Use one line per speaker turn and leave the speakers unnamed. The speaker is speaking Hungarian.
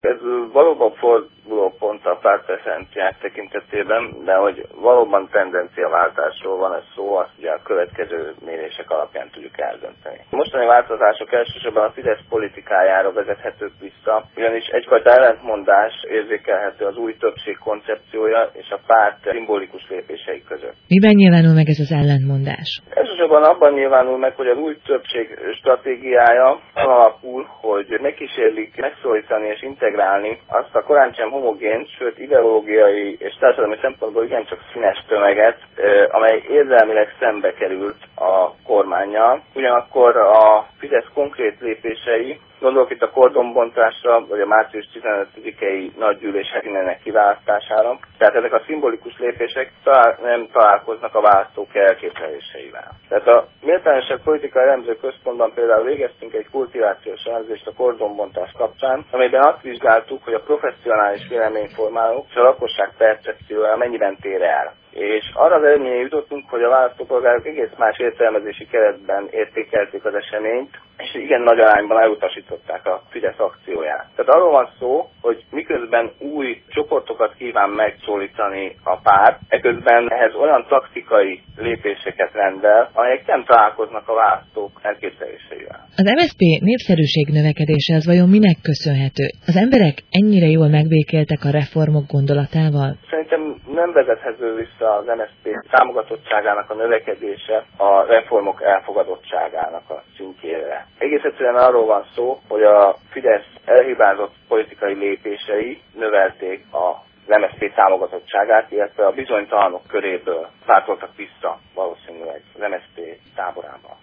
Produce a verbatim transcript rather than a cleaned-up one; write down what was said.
Ez valóban fordulópont a pártpreferenciák tekintetében, de hogy valóban tendenciaváltásról van ez szó, azt ugye a következő mérések alapján tudjuk eldönteni. A mostani változások elsősorban a Fidesz politikájára vezethetők vissza, ugyanis egyfajta ellentmondás érzékelhető az új többség koncepciója és a párt szimbolikus lépései között.
Miben nyilvánul meg ez az ellentmondás?
Elsősorban abban nyilvánul meg, hogy az új többség stratégiája alapul, hogy megkísérlik megszólítani és integrálni azt a korán sem homogén, sőt ideológiai és társadalmi szempontból igencsak színes tömeget, amely érzelmileg szembe került a kormánnyal. Ugyanakkor a Fidesz konkrét lépései, gondolok itt a kordonbontásra, vagy a március tizenötödikei nagygyűlés helyszínének kiválasztására. Tehát ezek a szimbolikus lépések talál, nem találkoznak a választók elképzeléseivel. Tehát a Méltányosság Politikai Elemző Központban például végeztünk egy kultivációs elemzést a kordonbontás kapcsán, amelyben azt vizsgáltuk, hogy a professzionális véleményformálók és a lakosság percepciója mennyiben tér el. És arra az eredményre jutottunk, hogy a választópolgárok egész más értelmezési keretben értékelték az eseményt, és igen nagy arányban elutasították a Fidesz akcióját. Tehát arról van szó, hogy miközben új csoportokat kíván megszólítani a párt, eközben ehhez olyan taktikai lépéseket rendel, amelyek nem találkoznak a választók elképzeléseivel.
Az em es zé pé népszerűség növekedése az vajon minek köszönhető? Az emberek ennyire jól megbékéltek a reformok gondolatával?
Szerintem nem vezethető vissza az em es zé pé támogatottságának a növekedése a reformok elfogadottságának a szintjére. Egész egyszerűen arról van szó, hogy a Fidesz elhibázott politikai lépései növelték az em es zé pé támogatottságát, illetve a bizonytalanok köréből váltottak vissza valószínűleg az em es zé pé táborába.